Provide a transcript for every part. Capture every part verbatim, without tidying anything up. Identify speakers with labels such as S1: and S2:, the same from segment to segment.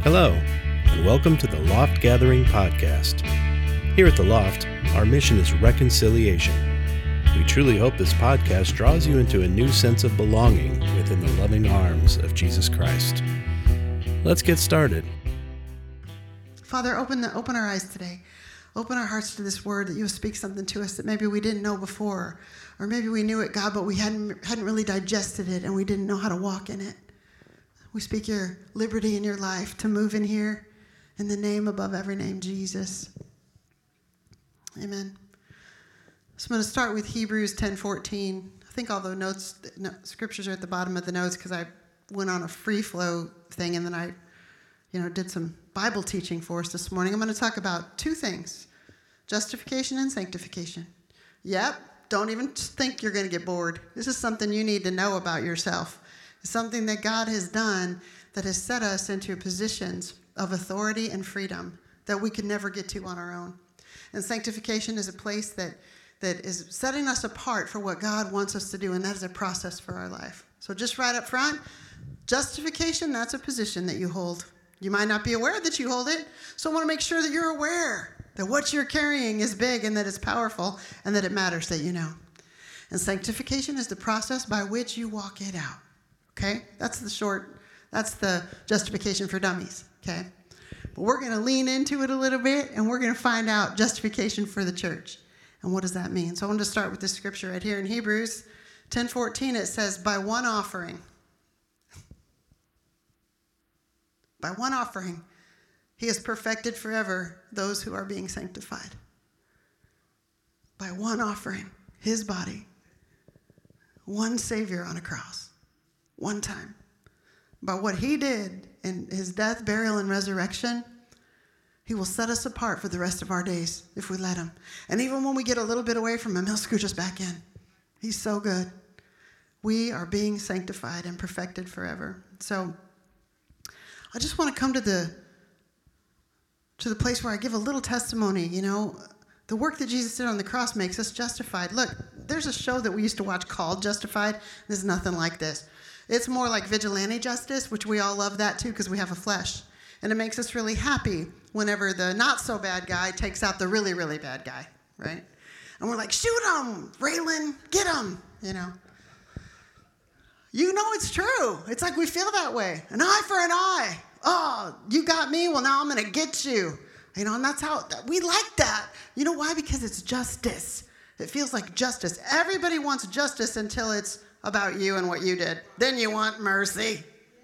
S1: Hello, and welcome to the Loft Gathering Podcast. Here at the Loft, our mission is reconciliation. We truly hope this podcast draws you into a new sense of belonging within the loving arms of Jesus Christ. Let's get started.
S2: Father, open the, open our eyes today. Open our hearts to this word, that you'll speak something to us that maybe we didn't know before, or maybe we knew it, God, but we hadn't hadn't really digested it, and we didn't know how to walk in it. We speak your liberty in your life to move in here in the name above every name, Jesus. Amen. So I'm going to start with Hebrews ten fourteen. I think all the notes, no, scriptures are at the bottom of the notes because I went on a free flow thing, and then I, you know, did some Bible teaching for us this morning. I'm going to talk about two things: justification and sanctification. Yep, don't even think you're going to get bored. This is something you need to know about yourself. It's something that God has done that has set us into positions of authority and freedom that we could never get to on our own. And sanctification is a place that that is setting us apart for what God wants us to do, and that is a process for our life. So just right up front, justification, that's a position that you hold. You might not be aware that you hold it, so I want to make sure that you're aware that what you're carrying is big and that it's powerful and that it matters that you know. And sanctification is the process by which you walk it out. Okay? That's the short, that's the justification for dummies. Okay? But we're going to lean into it a little bit, and we're going to find out justification for the church. And what does that mean? So I want to start with this scripture right here in Hebrews ten fourteen. It says, by one offering, by one offering, he has perfected forever those who are being sanctified. By one offering, his body, one Savior on a cross, one time. By what he did in his death, burial, and resurrection, he will set us apart for the rest of our days if we let him. And even when we get a little bit away from him, he'll scooch us back in. He's so good. We are being sanctified and perfected forever. So I just want to come to the to the place where I give a little testimony. You know, the work that Jesus did on the cross makes us justified. Look, there's a show that we used to watch called Justified. There's nothing like this. It's more like vigilante justice, which we all love that too because we have a flesh. And it makes us really happy whenever the not-so-bad guy takes out the really, really bad guy, right? And we're like, shoot him, Raylan, get him, you know. You know it's true. It's like we feel that way. An eye for an eye. Oh, you got me? Well, now I'm going to get you. You know, and that's how, we like that. You know why? Because it's justice. It feels like justice. Everybody wants justice until it's about you and what you did. Then you want mercy.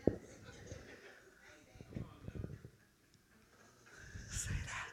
S2: Say that.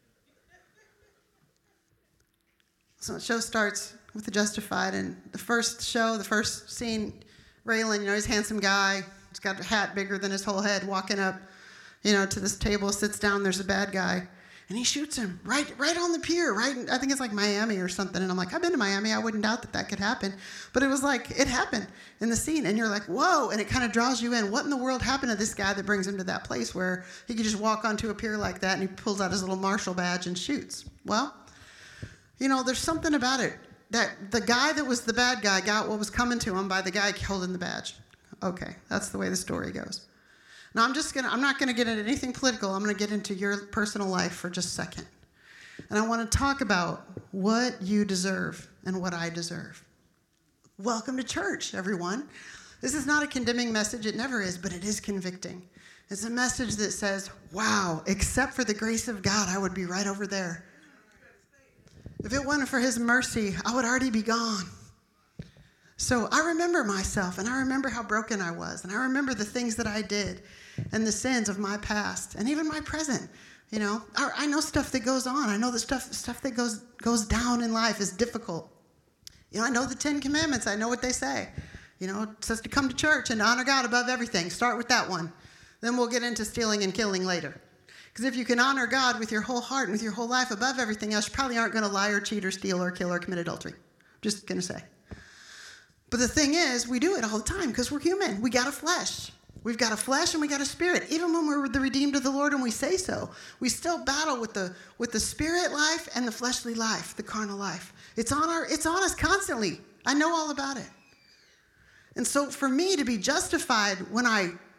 S2: So the show starts with the Justified, and the first show, the first scene, Raylan, you know, he's a handsome guy. He's got a hat bigger than his whole head, walking up, you know, to this table, sits down, there's a bad guy. And he shoots him right right on the pier, right? I think it's like Miami or something. And I'm like, I've been to Miami. I wouldn't doubt that that could happen. But it was like, it happened in the scene. And you're like, whoa. And it kind of draws you in. What in the world happened to this guy that brings him to that place where he could just walk onto a pier like that and he pulls out his little marshal badge and shoots? Well, you know, there's something about it. That the guy that was the bad guy got what was coming to him by the guy holding the badge. Okay, that's the way the story goes. Now, I'm just gonna, I'm not going to get into anything political. I'm going to get into your personal life for just a second. And I want to talk about what you deserve and what I deserve. Welcome to church, everyone. This is not a condemning message. It never is, but it is convicting. It's a message that says, wow, except for the grace of God, I would be right over there. If it wasn't for his mercy, I would already be gone. So I remember myself, and I remember how broken I was, and I remember the things that I did and the sins of my past and even my present. You know, I, I know stuff that goes on. I know the stuff stuff that goes goes down in life is difficult. You know, I know the Ten Commandments. I know what they say. You know, it says to come to church and to honor God above everything. Start with that one. Then we'll get into stealing and killing later. Because if you can honor God with your whole heart and with your whole life above everything else, you probably aren't going to lie or cheat or steal or kill or commit adultery. Just going to say. But the thing is, we do it all the time because we're human. We got a flesh. We've got a flesh and we got a spirit. Even when we're the redeemed of the Lord and we say so, we still battle with the with the spirit life and the fleshly life, the carnal life. It's on our it's on us constantly. I know all about it. And so for me to be justified when I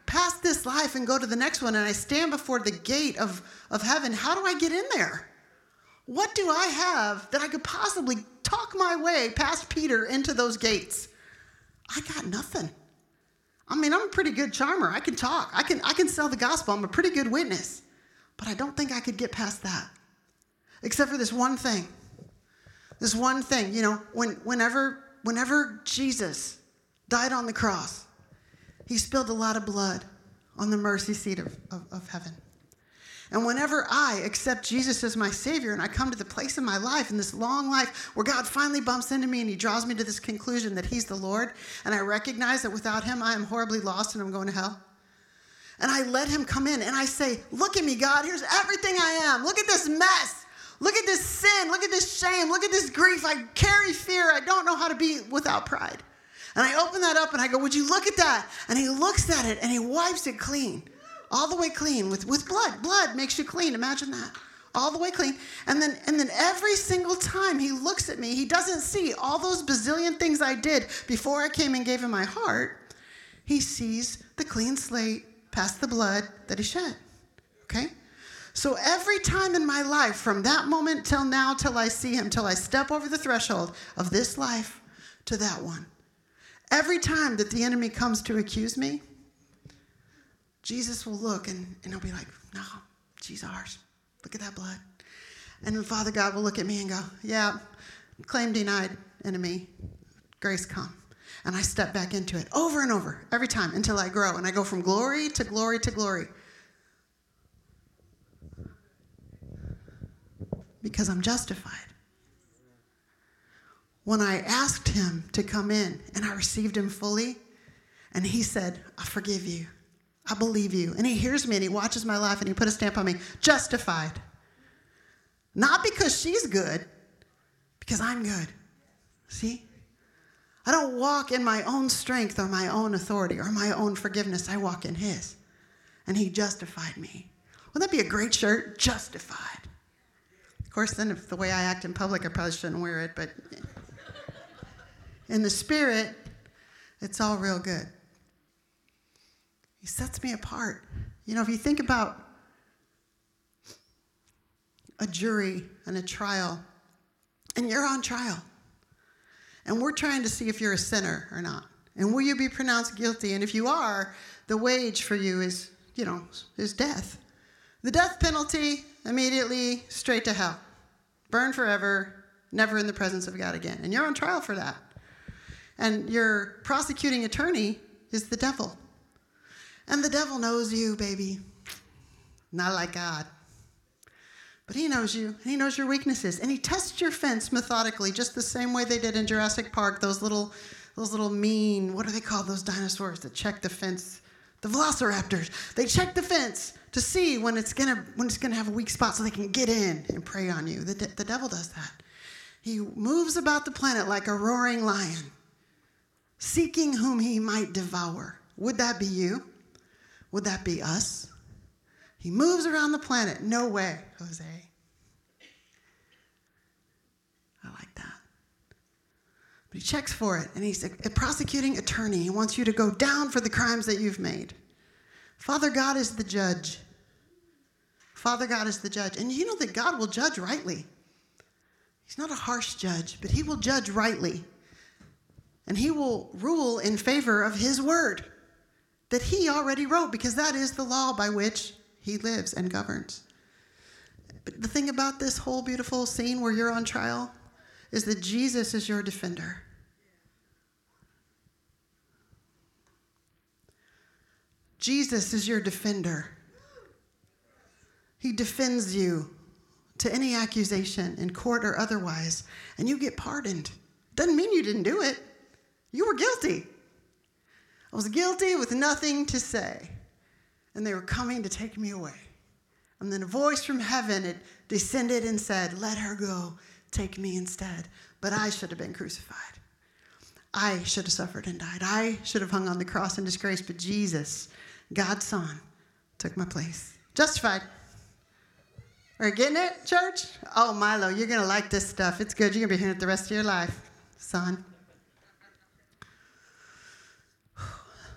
S2: pass this life and go to the next one, and I stand before the gate of, of heaven, how do I get in there? What do I have that I could possibly talk my way past Peter into those gates? I got nothing. I mean, I'm a pretty good charmer. I can talk. I can, I can sell the gospel. I'm a pretty good witness. But I don't think I could get past that. Except for this one thing. This one thing, you know, when, whenever, whenever Jesus died on the cross, he spilled a lot of blood on the mercy seat of, of, of heaven. And whenever I accept Jesus as my Savior and I come to the place in my life, in this long life where God finally bumps into me and he draws me to this conclusion that he's the Lord, and I recognize that without him I am horribly lost and I'm going to hell, and I let him come in and I say, look at me, God, here's everything I am. Look at this mess. Look at this sin. Look at this shame. Look at this grief. I carry fear. I don't know how to be without pride. And I open that up and I go, would you look at that? And he looks at it and he wipes it clean. All the way clean with, with blood. Blood makes you clean. Imagine that. All the way clean. And then, and then every single time he looks at me, he doesn't see all those bazillion things I did before I came and gave him my heart. He sees the clean slate past the blood that he shed. Okay? So every time in my life, from that moment till now, till I see him, till I step over the threshold of this life to that one, every time that the enemy comes to accuse me, Jesus will look and, and he'll be like, no, she's ours. Look at that blood. And then Father God will look at me and go, yeah, claim denied, enemy, grace come. And I step back into it over and over, every time, until I grow. And I go from glory to glory to glory. Because I'm justified. When I asked him to come in and I received him fully, and he said, I forgive you. I believe you. And he hears me and he watches my life and he put a stamp on me. Justified. Not because she's good, because I'm good. See? I don't walk in my own strength or my own authority or my own forgiveness. I walk in his. And he justified me. Wouldn't that be a great shirt? Justified. Of course, then if the way I act in public, I probably shouldn't wear it. But in the spirit, it's all real good. He sets me apart. You know, if you think about a jury and a trial, and you're on trial, and we're trying to see if you're a sinner or not, and will you be pronounced guilty? And if you are, the wage for you is, you know, is death. The death penalty, immediately straight to hell. Burn forever, never in the presence of God again. And you're on trial for that. And your prosecuting attorney is the devil. And the devil knows you, baby. Not like God. But he knows you, and he knows your weaknesses. And he tests your fence methodically, just the same way they did in Jurassic Park, those little, those little mean, what are they called, those dinosaurs that check the fence? The velociraptors. They check the fence to see when it's gonna when it's gonna have a weak spot so they can get in and prey on you. The, de- the devil does that. He moves about the planet like a roaring lion, seeking whom he might devour. Would that be you? Would that be us? He moves around the planet. No way, Jose. I like that. But he checks for it, and he's a, a prosecuting attorney. He wants you to go down for the crimes that you've made. Father God is the judge. Father God is the judge. And you know that God will judge rightly. He's not a harsh judge, but he will judge rightly. And he will rule in favor of his word that he already wrote, because that is the law by which he lives and governs. But the thing about this whole beautiful scene where you're on trial is that Jesus is your defender. Jesus is your defender. He defends you to any accusation in court or otherwise, and you get pardoned. Doesn't mean you didn't do it. You were guilty. I was guilty with nothing to say, and they were coming to take me away. And then a voice from heaven, it descended and said, let her go, take me instead. But I should have been crucified. I should have suffered and died. I should have hung on the cross in disgrace, but Jesus, God's Son, took my place. Justified. Are you getting it, church? Oh, Milo, you're going to like this stuff. It's good. You're going to be hearing it the rest of your life, son.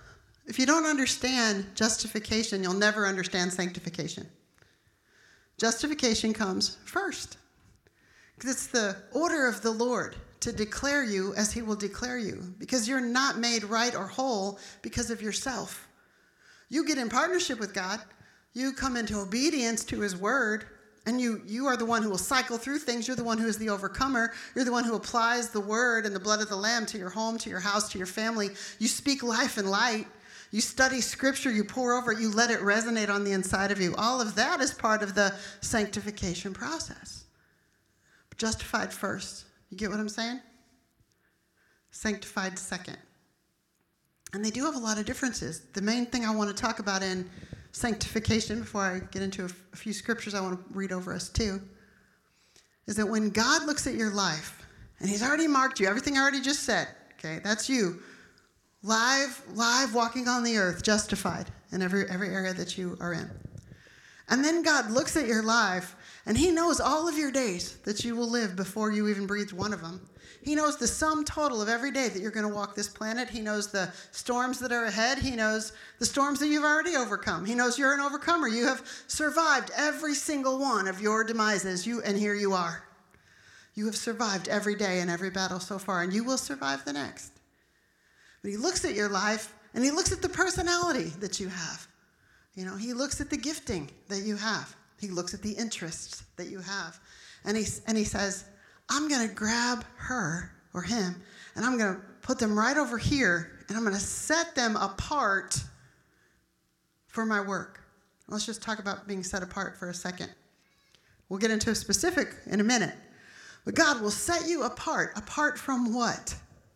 S2: If you don't understand justification, you'll never understand sanctification. Justification comes first. Because it's the order of the Lord to declare you as he will declare you. Because you're not made right or whole because of yourself. You get in partnership with God. You come into obedience to his word. And you, you are the one who will cycle through things. You're the one who is the overcomer. You're the one who applies the word and the blood of the Lamb to your home, to your house, to your family. You speak life and light. You study scripture. You pour over it. You let it resonate on the inside of you. All of that is part of the sanctification process. But justified first. You get what I'm saying? Sanctified second. And they do have a lot of differences. The main thing I want to talk about in sanctification, before I get into a, f- a few scriptures I want to read over us too, is that when God looks at your life, and he's already marked you, everything I already just said, okay, that's you, live, live walking on the earth, justified in every, every area that you are in. And then God looks at your life, and he knows all of your days that you will live before you even breathed one of them. He knows the sum total of every day that you're going to walk this planet. He knows the storms that are ahead. He knows the storms that you've already overcome. He knows you're an overcomer. You have survived every single one of your demises, you, and here you are. You have survived every day in every battle so far, and you will survive the next. But he looks at your life, and he looks at the personality that you have. You know, he looks at the gifting that you have. He looks at the interests that you have. And he, and he says, I'm going to grab her or him, and I'm going to put them right over here, and I'm going to set them apart for my work. Let's just talk about being set apart for a second. We'll get into a specific in a minute. But God will set you apart. Apart from what?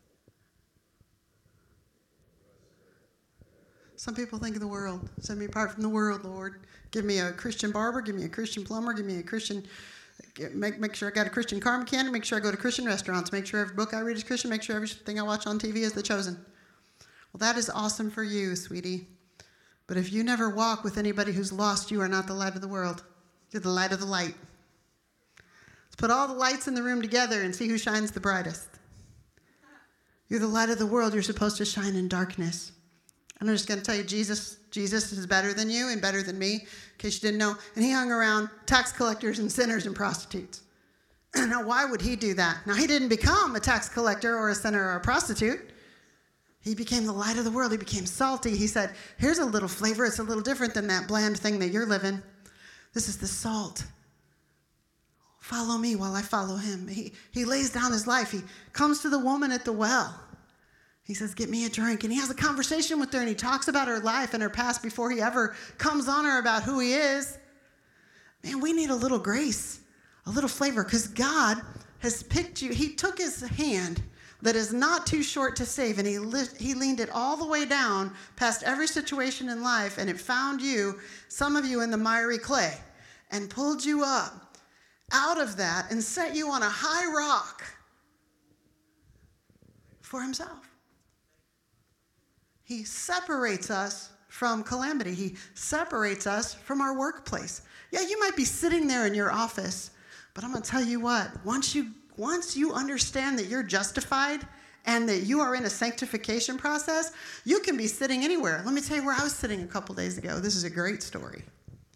S2: Some people think of the world. Set me apart from the world, Lord. Give me a Christian barber. Give me a Christian plumber. Give me a Christian... Make, make sure I got a Christian car mechanic. Make sure I go to Christian restaurants. Make sure every book I read is Christian. Make sure everything I watch on T V is The Chosen. Well, that is awesome for you, sweetie. But if you never walk with anybody who's lost, you are not the light of the world. You're the light of the light. Let's put all the lights in the room together and see who shines the brightest. You're the light of the world. You're supposed to shine in darkness. I'm just going to tell you, Jesus, Jesus is better than you and better than me, in case you didn't know. And he hung around tax collectors and sinners and prostitutes. Now, why would he do that? Now, he didn't become a tax collector or a sinner or a prostitute. He became the light of the world. He became salty. He said, here's a little flavor. It's a little different than that bland thing that you're living. This is the salt. Follow me while I follow him. He, he lays down his life. He comes to the woman at the well. He says, get me a drink. And he has a conversation with her, and he talks about her life and her past before he ever comes on her about who he is. Man, we need a little grace, a little flavor, because God has picked you. He took his hand that is not too short to save, and he, li- he leaned it all the way down past every situation in life, and it found you, some of you in the miry clay, and pulled you up out of that and set you on a high rock for himself. He separates us from calamity. He separates us from our workplace. Yeah, you might be sitting there in your office, but I'm going to tell you what, once you once you understand that you're justified and that you are in a sanctification process, you can be sitting anywhere. Let me tell you where I was sitting a couple days ago. This is a great story.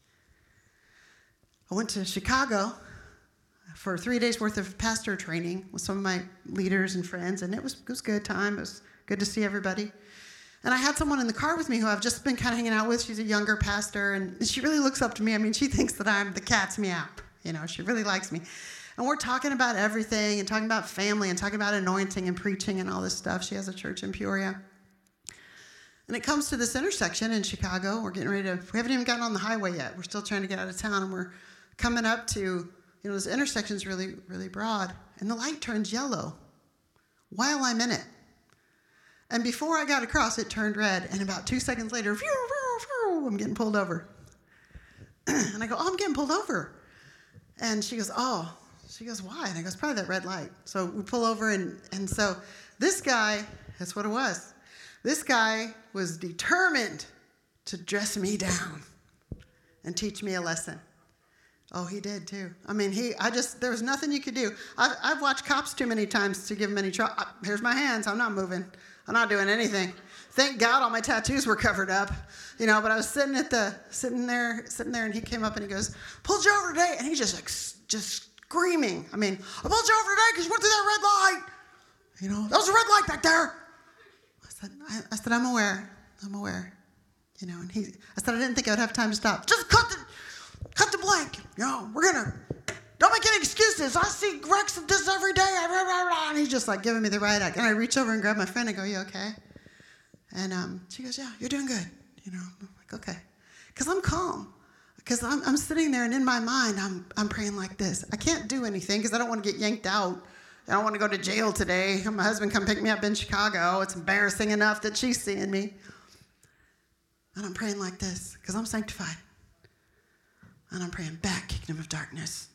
S2: I went to Chicago for three days worth of pastor training with some of my leaders and friends, and it was, it was a good time. It was good to see everybody. And I had someone in the car with me who I've just been kind of hanging out with. She's a younger pastor, and she really looks up to me. I mean, she thinks that I'm the cat's meow. You know, she really likes me. And we're talking about everything and talking about family and talking about anointing and preaching and all this stuff. She has a church in Peoria. And it comes to this intersection in Chicago. We're getting ready to, we haven't even gotten on the highway yet. We're still trying to get out of town, and we're coming up to, you know, this intersection's really, really broad. And the light turns yellow while I'm in it. And before I got across, it turned red. And about two seconds later, phew, phew, phew, I'm getting pulled over. And I go, oh, I'm getting pulled over. And she goes, oh. She goes, why? And I go, it's probably that red light. So we pull over, and, and so this guy, that's what it was. This guy was determined to dress me down and teach me a lesson. Oh, he did too. I mean, he, I just, there was nothing you could do. I've, I've watched cops too many times to give them any trouble. Here's my hands. I'm not moving. I'm not doing anything. thank God all my tattoos were covered up, you know, but I was sitting at the, sitting there, sitting there, and he came up and he goes, pulled you over today, and he just like, just screaming. I mean, I pulled you over today because you went through that red light. You know, that was a red light back there. I said, I, I said, I'm aware, I'm aware, you know, and he, I said, I didn't think I would have time to stop. Just cut the, cut the blank, you know, we're going to, don't make any excuses. I see Rex of this every day. And he's just like giving me the right act. And I reach over and grab my friend and go, you okay? And um, she goes, yeah, you're doing good. You know, I'm like, okay. Because I'm calm. Because I'm, I'm sitting there and in my mind, I'm, I'm praying like this. I can't do anything because I don't want to get yanked out. I don't want to go to jail today. My husband come pick me up in Chicago. It's embarrassing enough that she's seeing me. And I'm praying like this because I'm sanctified. And I'm praying back, kingdom of darkness.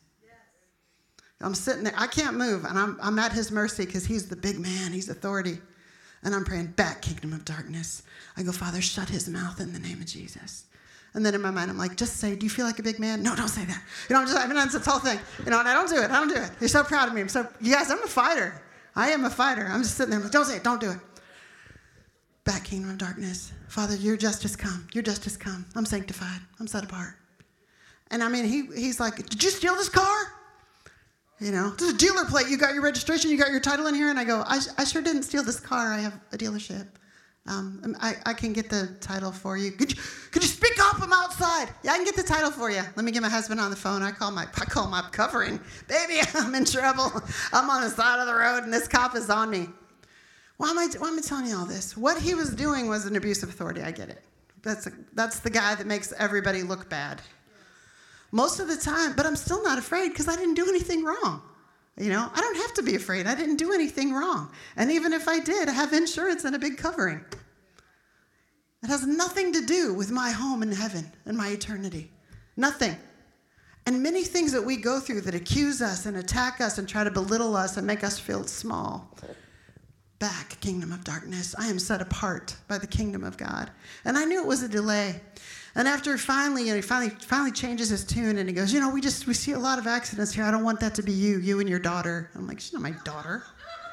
S2: I'm sitting there. I can't move, and I'm, I'm at his mercy because he's the big man. He's authority. And I'm praying back, kingdom of darkness. I go, Father, shut his mouth in the name of Jesus. And then in my mind, I'm like, just say, do you feel like a big man? No, don't say that. You know, I'm just, I mean, that's this whole thing. You know, and I don't do it. I don't do it. You're so proud of me. I'm so, you guys, I'm a fighter. I am a fighter. I'm just sitting there. I'm like, don't say it. Don't do it. Back, kingdom of darkness. Father, your justice come. Your justice come. I'm sanctified. I'm set apart. And I mean, he he's like, did you steal this car? You know, this is a dealer plate. You got your registration. You got your title in here. And I go, I, I sure didn't steal this car. I have a dealership. Um, I, I can get the title for you. Could you could you speak up? I'm outside. Yeah, I can get the title for you. Let me get my husband on the phone. I call my I call my covering. Baby, I'm in trouble. I'm on the side of the road, and this cop is on me. Why am I why am I telling you all this? What he was doing was an abuse of authority. I get it. That's a, that's the guy that makes everybody look bad. Most of the time, but I'm still not afraid because I didn't do anything wrong. You know, I don't have to be afraid. I didn't do anything wrong. And even if I did, I have insurance and a big covering. It has nothing to do with my home in heaven and my eternity. Nothing. And many things that we go through that accuse us and attack us and try to belittle us and make us feel small. Back, kingdom of darkness. I am set apart by the kingdom of God. And I knew it was a delay. And after finally, you know, he finally finally changes his tune and he goes, you know, we just we see a lot of accidents here. I don't want that to be you, you and your daughter. I'm like, she's not my daughter.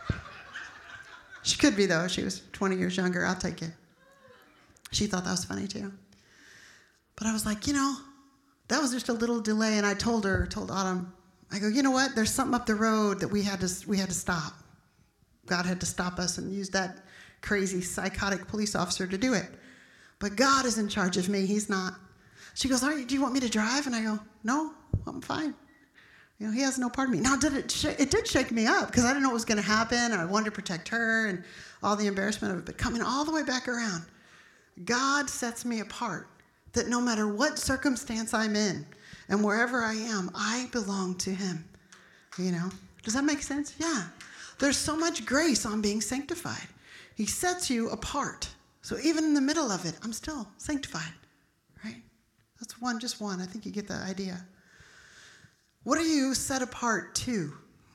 S2: She could be though. She was twenty years younger. I'll take it. She thought that was funny too. But I was like, you know, that was just a little delay. And I told her, told Autumn, I go, you know what? There's something up the road that we had to we had to stop. God had to stop us and use that crazy psychotic police officer to do it. But God is in charge of me. He's not. She goes, Are you, do you want me to drive? And I go, no, I'm fine. You know, he has no part of me. Now, did it, sh- it did shake me up because I didn't know what was going to happen. I wanted to protect her and all the embarrassment of it. But coming all the way back around, God sets me apart that no matter what circumstance I'm in and wherever I am, I belong to him. You know, does that make sense? Yeah. There's so much grace on being sanctified. He sets you apart. So even in the middle of it, I'm still sanctified, right? That's one, just one. I think you get the idea. What are you set apart to?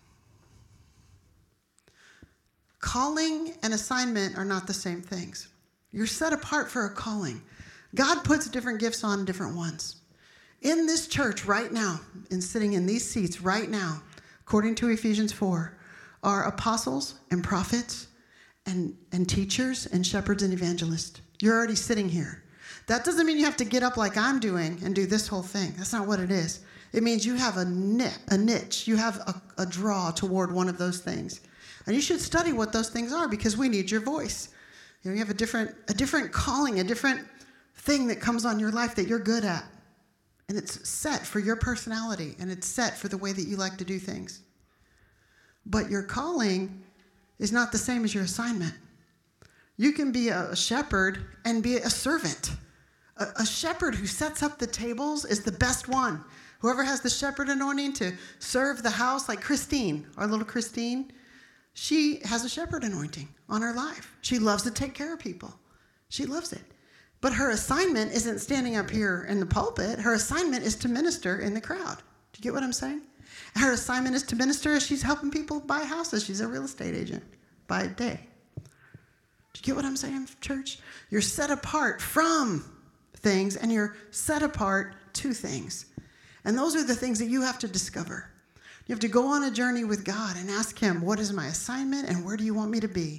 S2: Calling and assignment are not the same things. You're set apart for a calling. God puts different gifts on different ones. In this church right now, and sitting in these seats right now, according to Ephesians four, are apostles and prophets and, and teachers and shepherds and evangelists. You're already sitting here. That doesn't mean you have to get up like I'm doing and do this whole thing. That's not what it is. It means you have a niche. A niche. You have a, a draw toward one of those things. And you should study what those things are because we need your voice. You know, you have a different, a different calling, a different thing that comes on your life that you're good at. And it's set for your personality, and it's set for the way that you like to do things. But your calling is not the same as your assignment. You can be a shepherd and be a servant. A, a shepherd who sets up the tables is the best one. Whoever has the shepherd anointing to serve the house, like Christine, our little Christine, she has a shepherd anointing on her life. She loves to take care of people. She loves it. But her assignment isn't standing up here in the pulpit. Her assignment is to minister in the crowd. Do you get what I'm saying? Her assignment is to minister as she's helping people buy houses. She's a real estate agent by day. Do you get what I'm saying, church? You're set apart from things, and you're set apart to things. And those are the things that you have to discover. You have to go on a journey with God and ask him, what is my assignment and where do you want me to be?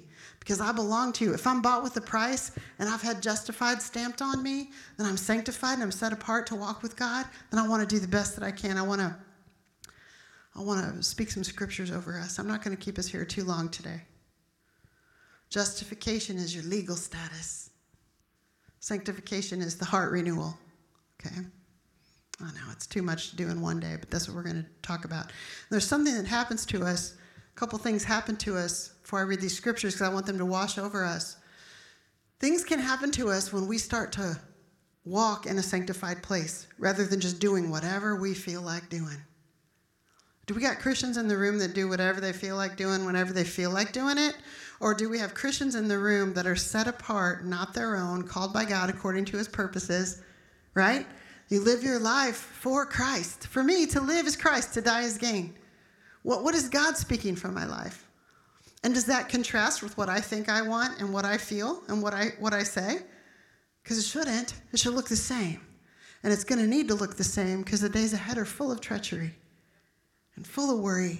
S2: because I belong to you. If I'm bought with a price and I've had justified stamped on me, then I'm sanctified and I'm set apart to walk with God, then I want to do the best that I can. I want to I want to speak some scriptures over us. I'm not going to keep us here too long today. Justification is your legal status. Sanctification is the heart renewal. Okay? I know it's too much to do in one day, but that's what we're going to talk about. There's something that happens to us. A couple things happen to us before I read these scriptures because I want them to wash over us. Things can happen to us when we start to walk in a sanctified place rather than just doing whatever we feel like doing. Do we got Christians in the room that do whatever they feel like doing whenever they feel like doing it? Or do we have Christians in the room that are set apart, not their own, called by God according to his purposes, right? You live your life for Christ. For me, to live is Christ, to die is gain. What, what is God speaking from my life? And does that contrast with what I think I want and what I feel and what I, what I say? Because it shouldn't. It should look the same. And it's going to need to look the same because the days ahead are full of treachery and full of worry.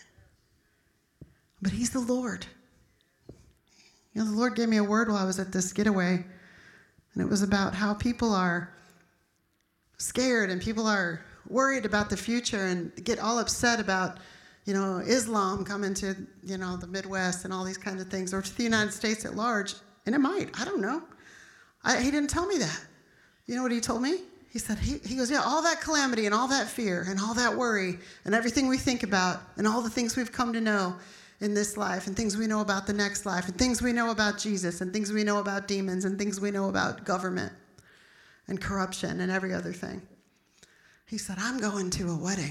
S2: But he's the Lord. You know, the Lord gave me a word while I was at this getaway, and it was about how people are scared and people are worried about the future and get all upset about, you know, Islam coming to, you know, the Midwest and all these kinds of things, or to the United States at large. And it might. I don't know. I, he didn't tell me that. You know what he told me? He said, he, he goes, yeah, all that calamity and all that fear and all that worry and everything we think about and all the things we've come to know in this life and things we know about the next life and things we know about Jesus and things we know about demons and things we know about government and corruption and every other thing. He said, I'm going to a wedding.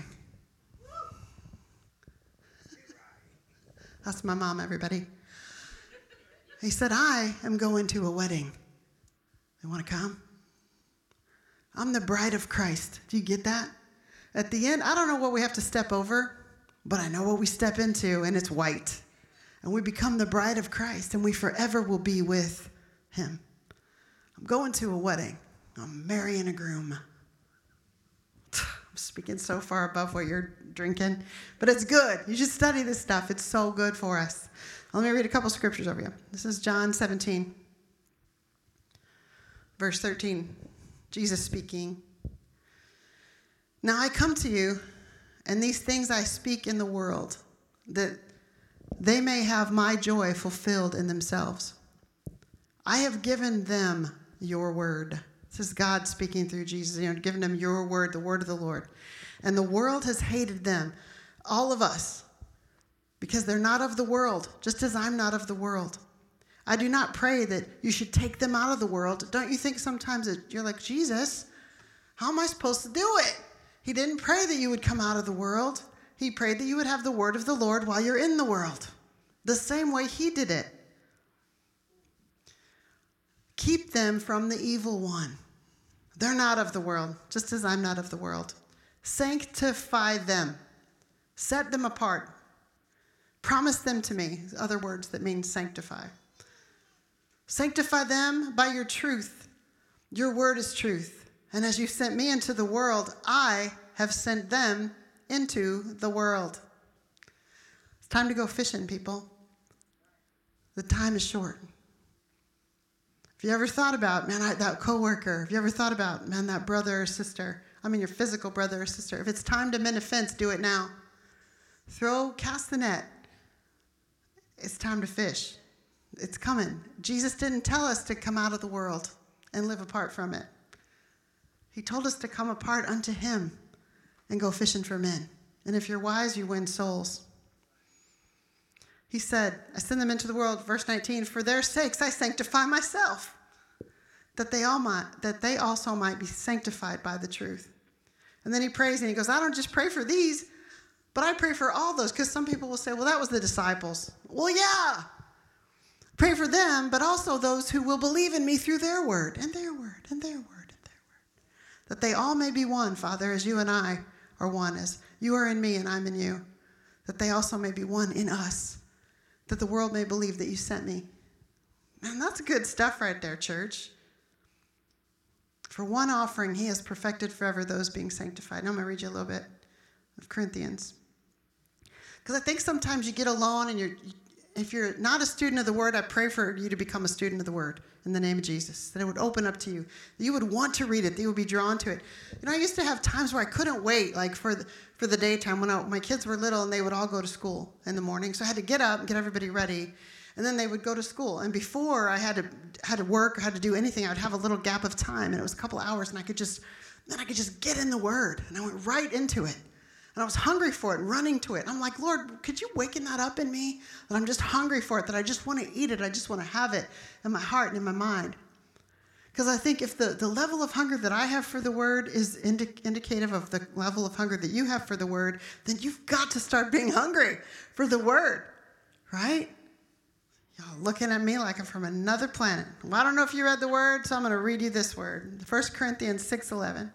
S2: That's my mom, everybody. He said, I am going to a wedding. You want to come? I'm the bride of Christ. Do you get that? At the end, I don't know what we have to step over, but I know what we step into, and it's white. And we become the bride of Christ, and we forever will be with him. I'm going to a wedding. I'm marrying a groom. I'm speaking so far above what you're drinking, but it's good. You should study this stuff. It's so good for us. Let me read a couple scriptures over you. This is John seventeen, verse thirteen. Jesus speaking. Now I come to you, and these things I speak in the world, that they may have my joy fulfilled in themselves. I have given them your word. This is God speaking through Jesus, you know, giving them your word, the word of the Lord. And the world has hated them, all of us, because they're not of the world, just as I'm not of the world. I do not pray that you should take them out of the world. Don't you think sometimes that you're like, Jesus, how am I supposed to do it? He didn't pray that you would come out of the world. He prayed that you would have the word of the Lord while you're in the world, the same way he did it. Keep them from the evil one. They're not of the world, just as I'm not of the world. Sanctify them. Set them apart. Promise them to me. Other words that mean sanctify. Sanctify them by your truth. Your word is truth. And as you sent me into the world, I have sent them into the world. It's time to go fishing, people. The time is short. If you ever thought about, man, I, that coworker, if you ever thought about, man, that brother or sister, I mean your physical brother or sister, if it's time to mend a fence, do it now. Throw, cast the net. It's time to fish. It's coming. Jesus didn't tell us to come out of the world and live apart from it. He told us to come apart unto him and go fishing for men. And if you're wise, you win souls. He said, I send them into the world, verse nineteen, for their sakes I sanctify myself, that they all might, that they also might be sanctified by the truth. And then he prays and he goes, I don't just pray for these, but I pray for all those. Because some people will say, well, that was the disciples. Well, yeah. Pray for them, but also those who will believe in me through their word, and their word, and their word, and their word. That they all may be one, Father, as you and I are one, as you are in me and I'm in you. That they also may be one in us. That the world may believe that you sent me. Man, that's good stuff right there, church. For one offering, he has perfected forever those being sanctified. Now I'm going to read you a little bit of Corinthians. Because I think sometimes you get alone and you're if you're not a student of the Word, I pray for you to become a student of the Word in the name of Jesus, that it would open up to you, that you would want to read it, that you would be drawn to it. You know, I used to have times where I couldn't wait, like for the, for the daytime when I, my kids were little and they would all go to school in the morning. So I had to get up and get everybody ready, and then they would go to school. And before I had to had to work or had to do anything, I would have a little gap of time, and it was a couple hours, and I could just, then I could just get in the Word, and I went right into it. And I was hungry for it, running to it. And I'm like, Lord, could you waken that up in me? That I'm just hungry for it, that I just want to eat it. I just want to have it in my heart and in my mind. Because I think if the, the level of hunger that I have for the Word is indi- indicative of the level of hunger that you have for the Word, then you've got to start being hungry for the Word, right? Y'all looking at me like I'm from another planet. Well, I don't know if you read the Word, so I'm going to read you this word. First Corinthians six eleven.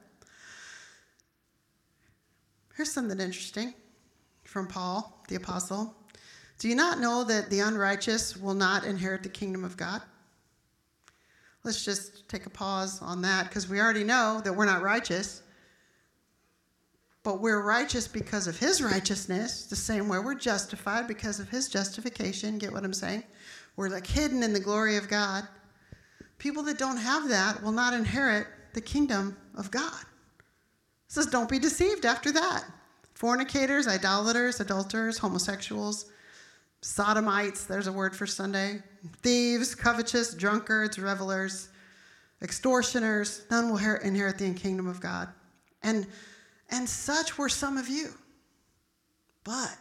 S2: Here's something interesting from Paul, the apostle. Do you not know that the unrighteous will not inherit the kingdom of God? Let's just take a pause on that, because we already know that we're not righteous. But we're righteous because of his righteousness, the same way we're justified because of his justification. Get what I'm saying? We're like hidden in the glory of God. People that don't have that will not inherit the kingdom of God. It says, don't be deceived after that. Fornicators, idolaters, adulterers, homosexuals, sodomites, there's a word for Sunday, thieves, covetous, drunkards, revelers, extortioners, none will inherit the kingdom of God. And, and such were some of you. But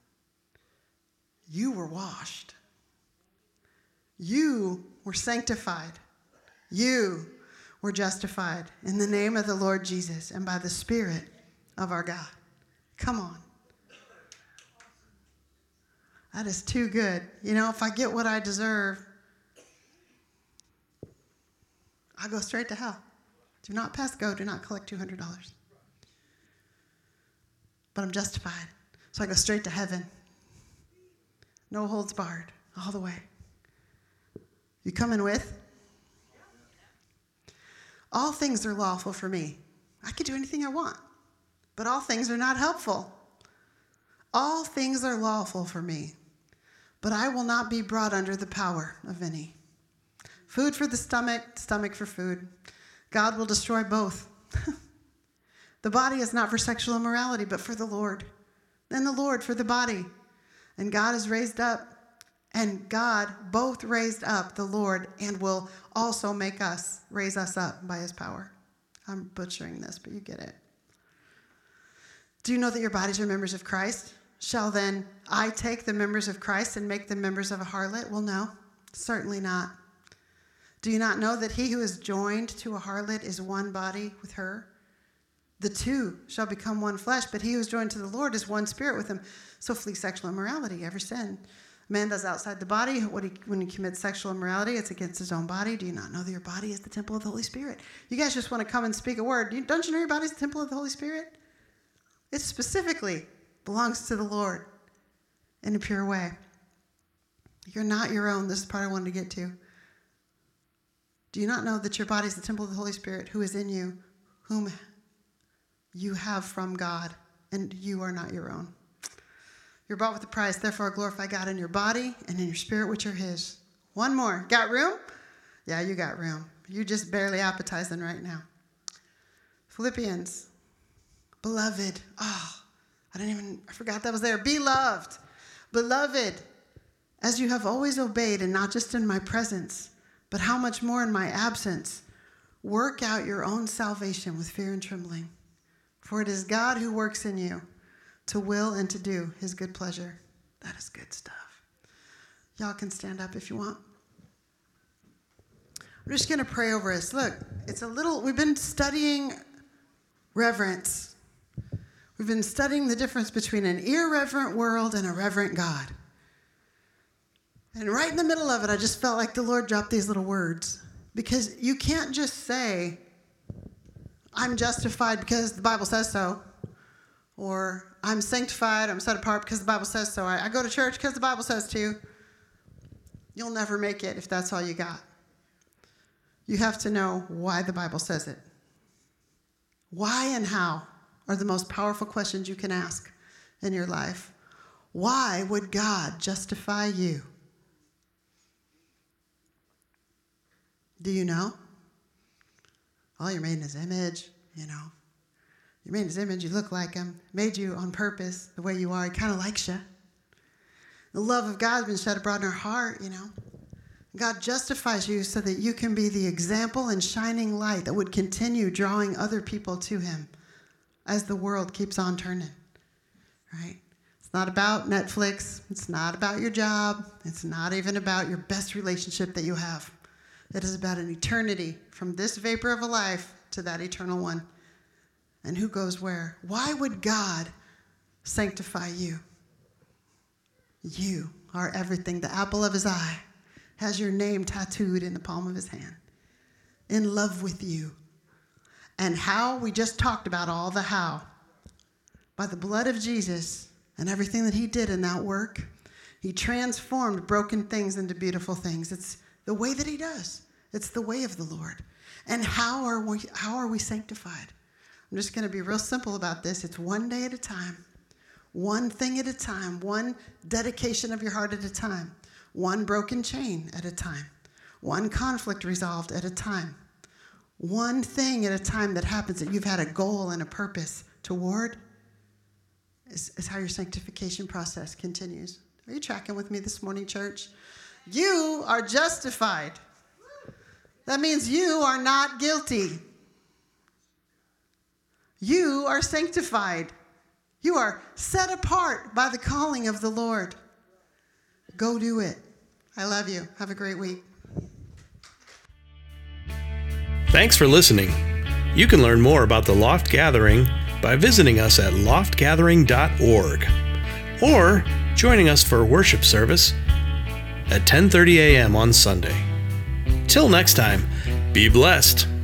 S2: you were washed. You were sanctified. You were justified in the name of the Lord Jesus and by the Spirit of our God. Come on. That is too good. You know, if I get what I deserve, I'll go straight to hell. Do not pass go. Do not collect two hundred dollars. But I'm justified. So I go straight to heaven. No holds barred. All the way. You coming with? All things are lawful for me. I can do anything I want. But all things are not helpful. All things are lawful for me. But I will not be brought under the power of any. Food for the stomach, stomach for food. God will destroy both. The body is not for sexual immorality, but for the Lord. And the Lord for the body. And God is raised up. And God both raised up the Lord and will also make us, raise us up by his power. I'm butchering this, but you get it. Do you know that your bodies are members of Christ? Shall then I take the members of Christ and make them members of a harlot? Well, no, certainly not. Do you not know that he who is joined to a harlot is one body with her? The two shall become one flesh, but he who is joined to the Lord is one spirit with him. So flee sexual immorality, every sin. A man does outside the body. What he, when he commits sexual immorality, it's against his own body. Do you not know that your body is the temple of the Holy Spirit? You guys just want to come and speak a word. Don't you know your body is the temple of the Holy Spirit? It specifically belongs to the Lord in a pure way. You're not your own. This is the part I wanted to get to. Do you not know that your body is the temple of the Holy Spirit who is in you, whom you have from God, and you are not your own? You're bought with a price, therefore glorify God in your body and in your spirit, which are his. One more. Got room? Yeah, you got room. You're just barely appetizing right now. Philippians. Beloved. Oh, I didn't even, I forgot that was there. Beloved. Beloved, as you have always obeyed, and not just in my presence, but how much more in my absence, work out your own salvation with fear and trembling. For it is God who works in you to will and to do his good pleasure. That is good stuff. Y'all can stand up if you want. I'm just going to pray over us. Look, it's a little, we've been studying reverence. We've been studying the difference between an irreverent world and a reverent God. And right in the middle of it, I just felt like the Lord dropped these little words. Because you can't just say, I'm justified because the Bible says so. Or I'm sanctified, I'm set apart because the Bible says so. I, I go to church because the Bible says to. You'll never make it if that's all you got. You have to know why the Bible says it. Why and how are the most powerful questions you can ask in your life. Why would God justify you Do you know? Well, you're made in his image, you know. You're made in his image, you look like him. Made you on purpose, the way you are. He kind of likes you. The love of God has been shed abroad in our heart, you know. God justifies you so that you can be the example and shining light that would continue drawing other people to him as the world keeps on turning, right? It's not about Netflix. It's not about your job. It's not even about your best relationship that you have. It is about an eternity from this vapor of a life to that eternal one. And who goes where? Why would God sanctify you? You are everything, the apple of his eye. Has your name tattooed in the palm of his hand. In love with you. And how? We just talked about all the how. By the blood of Jesus and everything that he did in that work, he transformed broken things into beautiful things. It's the way that he does. It's the way of the Lord. And how are we, how are we sanctified? I'm just going to be real simple about this. It's one day at a time. One thing at a time. One dedication of your heart at a time. One broken chain at a time. One conflict resolved at a time. One thing at a time that happens that you've had a goal and a purpose toward is, is how your sanctification process continues. Are you tracking with me this morning, church? You are justified. That means you are not guilty. You are sanctified. You are set apart by the calling of the Lord. Go do it. I love you. Have a great week.
S1: Thanks for listening. You can learn more about the Loft Gathering by visiting us at loft gathering dot org or joining us for worship service at ten thirty a.m. on Sunday. Till next time, be blessed.